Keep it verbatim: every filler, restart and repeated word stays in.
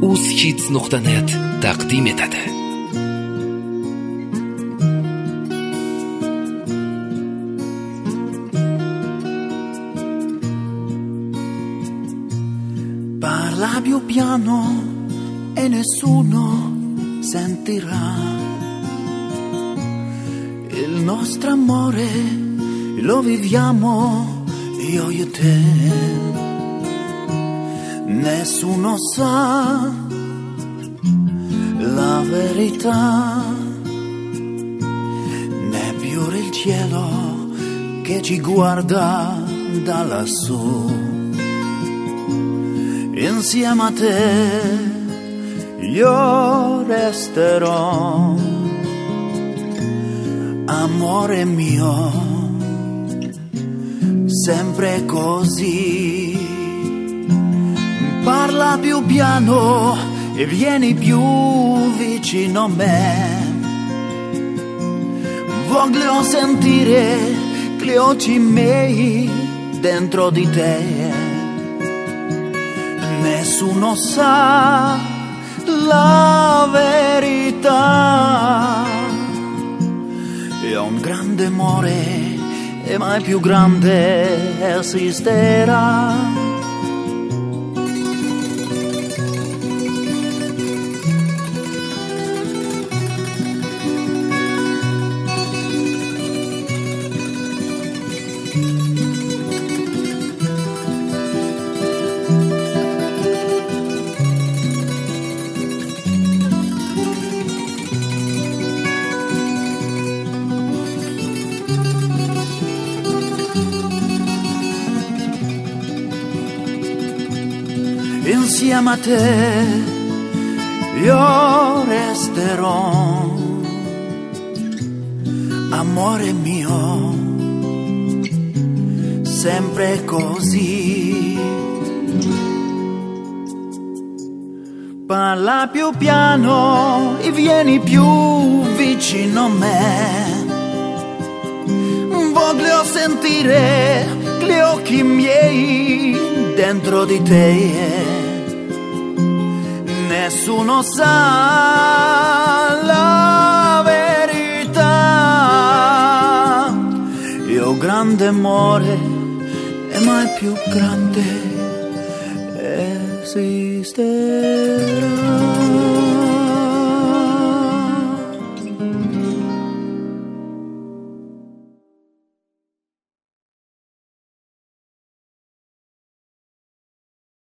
uz-hits nuqta net taqdim etadi. Parla più piano e nessuno sentirà il nostro amore, lo viviamo io e te. Nessuno sa la verità, neppure il cielo che ci guarda da lassù. Insieme a te io resterò, amore mio, sempre così. Parla più piano e vieni più vicino a me. Voglio sentire gli occhi miei dentro di te. Nessuno sa la verità. È un grande amore e mai più grande esisterà. Insieme a te io resterò, amore mio, sempre così. Parla più piano e vieni più vicino a me. Voglio sentire gli occhi miei dentro di te. Nessuno sa la verità. Io grande amore e mai più grande esisterà.